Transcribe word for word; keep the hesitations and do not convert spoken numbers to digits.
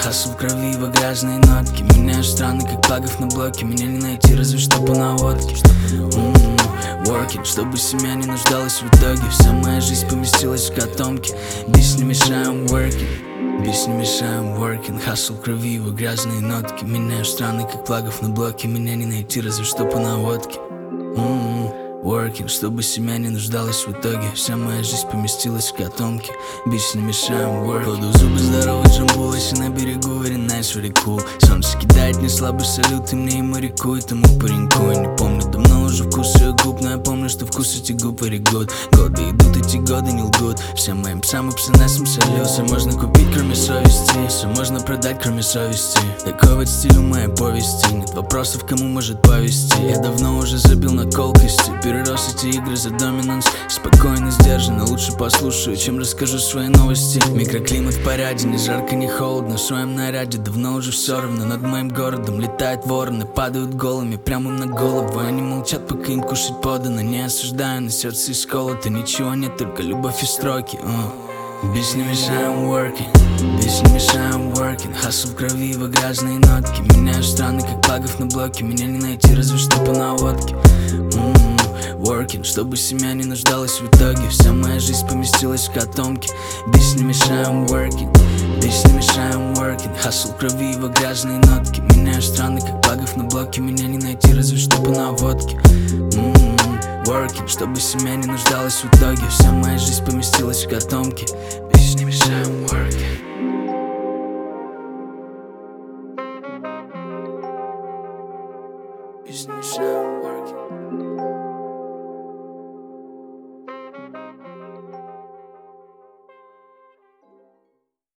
Хасл в крови, во грязные нотки. Меняю страны, как плагов на блоке. Меня не найти, разве что по наводке. М-м-м, working, чтобы семья не нуждалась в итоге. Вся моя жизнь поместилась в котомке. Бич не мешаем, working. Бич не мешаем, working. Хасл в крови, во грязные нотки. Меняю страны, как плагов на блоке. Меня не найти, разве что по наводке. М-м-м, working, чтобы семья не нуждалась в итоге. Вся моя жизнь поместилась в котомке. Бич не мешаем, working. Кладу зубы, здоровый джамбулайся на берегу, very nice, very cool. Солнце кидает не слабый салют, и мне и моряку, и тому пареньку. Я не помню давно уже вкус ее губ, но я помню, что вкус эти губ very good. Годы идут, эти годы не лгут. Всем моим псам и псонесам салют. Все можно купить, кроме совести. Все можно продать, кроме совести. Такой вот стиль у моей повести. Нет вопросов, кому может повести. Я давно уже забил на колкости. Перерос эти игры за доминанс. Спокойно, сдержанно, лучше послушаю, чем расскажу свои новости. Микроклимат в порядке, ни жарко, ни холодно. В своем наряде давно уже все равно. Над моим городом летают вороны, падают голыми прямо на голову. Они молчат, пока им кушать подано. Не осуждаю, на сердце исколото. Ничего нет, только любовь и строки. uh. Бич не мешаем, working. Бич не мешаем, working. Хасл в крови, во грязные нотки. Меняю страны, как плагов на блоке. Меня не найти, разве что по наводке. М-м-м, working, чтобы семья не нуждалась в итоге. Вся моя жизнь поместилась в котомке. Бич не мешаем, working. Бич не мешаем, working. Хасл в крови, во грязные нотки. Меняю страны, как плагов на блоке. Меня не найти, разве что по наводке. М-м-м, working, чтобы семья не нуждалась в итоге. Вся моя жизнь поместилась в котомке. Бич не мешаем, working. Бич не мешаем.